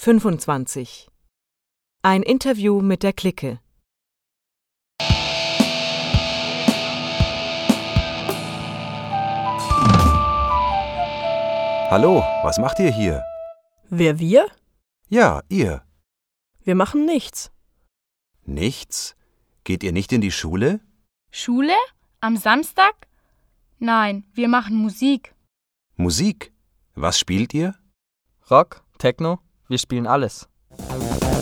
25. Ein Interview mit der Clique. Hallo, was macht ihr hier? Wer, wir? Ja, ihr. Wir machen nichts. Nichts? Geht ihr nicht in die Schule? Schule? Am Samstag? Nein, wir machen Musik. Musik? Was spielt ihr? Rock, Techno, wir spielen alles.